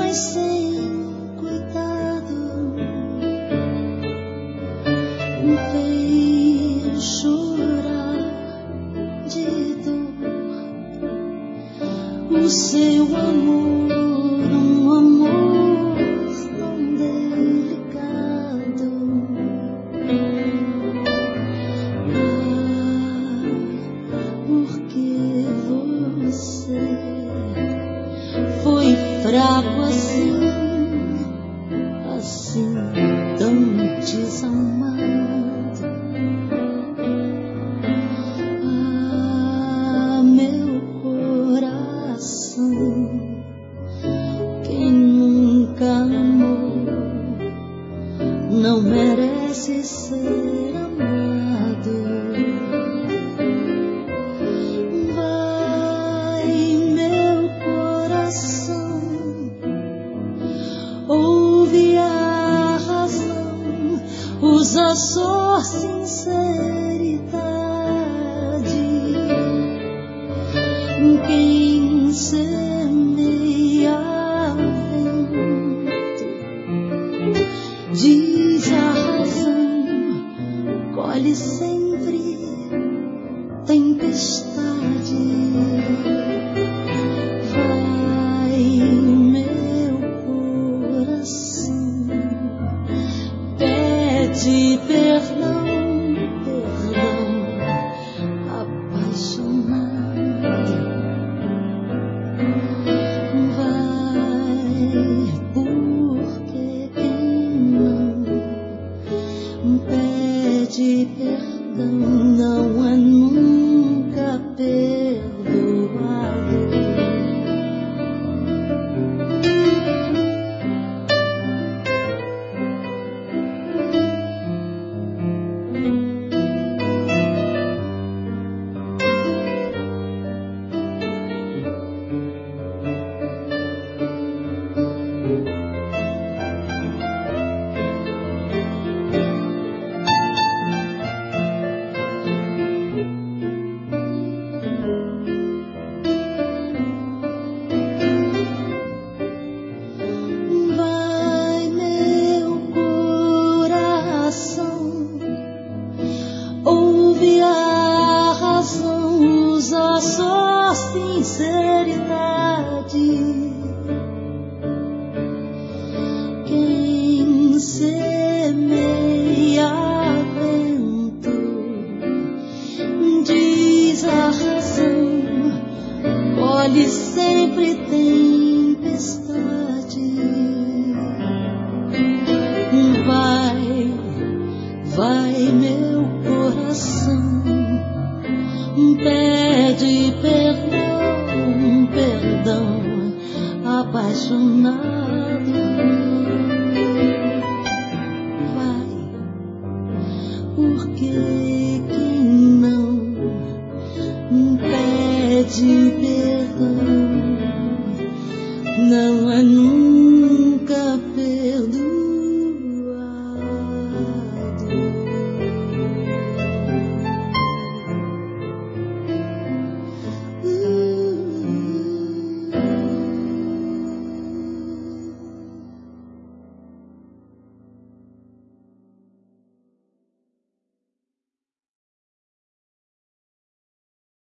mas sem cuidado, me fez chorar de dor. O seu amor, um amor tão delicado. Porque você foi fraco assim, assim tão desamado. Ah, meu coração, quem nunca amou não merece ser amado. Ouve a razão, usa só sinceridade. Quem semeia vento, diz a razão, colhe sempre tempestade. Pede perdão, perdão, apaixonado. Vai, porque quem não pede perdão não é nunca perdoado. Sinceridade. Quem semeia vento, diz a razão, colhe sempre tempestade. Vai, vai meu coração, pede perdão, perdão, apaixonado.